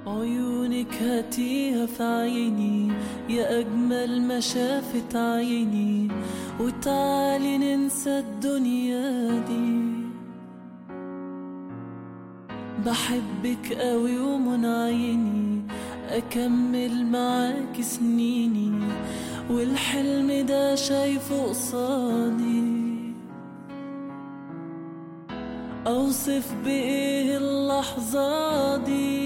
عيونك هاتيها في عيني يا أجمل ما شافت عيني، وتعالي ننسى الدنيا دي. بحبك قوي ومن عيني أكمل معاك سنيني، والحلم ده شايفه قصادي. أوصف بإيه اللحظة دي؟